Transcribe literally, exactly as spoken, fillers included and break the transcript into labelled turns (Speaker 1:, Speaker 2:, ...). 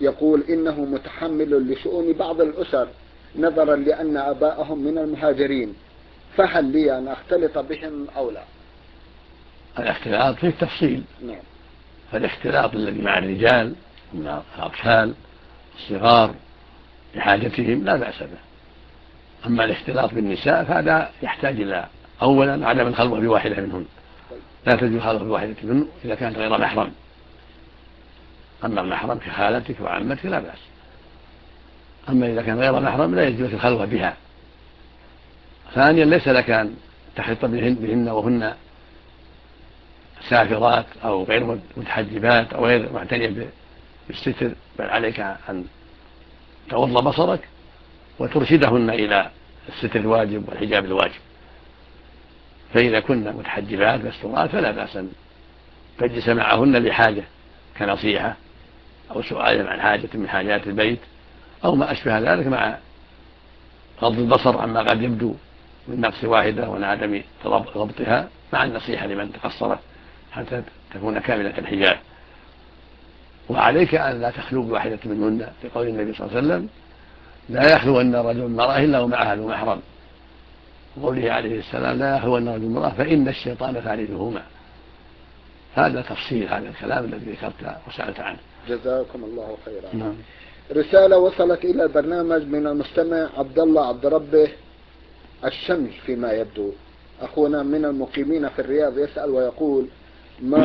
Speaker 1: يقول إنه متحمل لشؤون بعض الأسر نظرا لأن أباءهم من المهاجرين، فهل لي أن أختلط بهم أو لا؟
Speaker 2: الاختلاط فيه تفصيل.
Speaker 1: نعم.
Speaker 2: فالاختلاط الذي مع الرجال من الأطفال الصغار لحاجتهم لا بأس به. أما الاختلاط بالنساء فهذا يحتاج إلى أولا عدم الخلوة بواحدة منهن، لا تجوز الخلوة بواحدة منهن إذا كانت غير محرم. أما المحرم كخالتك وعمتك لا بأس. أما إذا كان غير محرم لا يجوز الخلوة بها. ثانيا ليس لك أن تخلط بهن, بهن وهن سافرات أو غير متحجبات أو غير معتنية بالستر، بل عليك أن تغض بصرك وترشدهن إلى الستر الواجب والحجاب الواجب. فإذا كنا متحجبات مستورات فلا بأس أن تجلس معهن لحاجة كنصيحة أو سؤال عن حاجة من حاجات البيت أو ما أشبه ذلك، مع غض البصر عما قد يبدو من نقص واحدة وعدم ضبطها، مع النصيحة لمن تقصرت حتى تكون كاملة الحجاب. وعليك أن لا تخلو بواحدة منهن لقول النبي صلى الله عليه وسلم: لا يخلو أن رجل امرأة إلا ومعها ذو محرم، وقوله عليه السلام: لا يخلو أن رجل امرأة فإن الشيطان ثالثهما. هذا تفصيل هذا الكلام الذي ذكرت وسألت عنه.
Speaker 1: جزاكم الله خيرا.
Speaker 2: نعم.
Speaker 1: رسالة وصلت إلى البرنامج من المستمع عبد الله عبد ربه الشمس فيما يبدو، أخونا من المقيمين في الرياض، يسأل ويقول: ما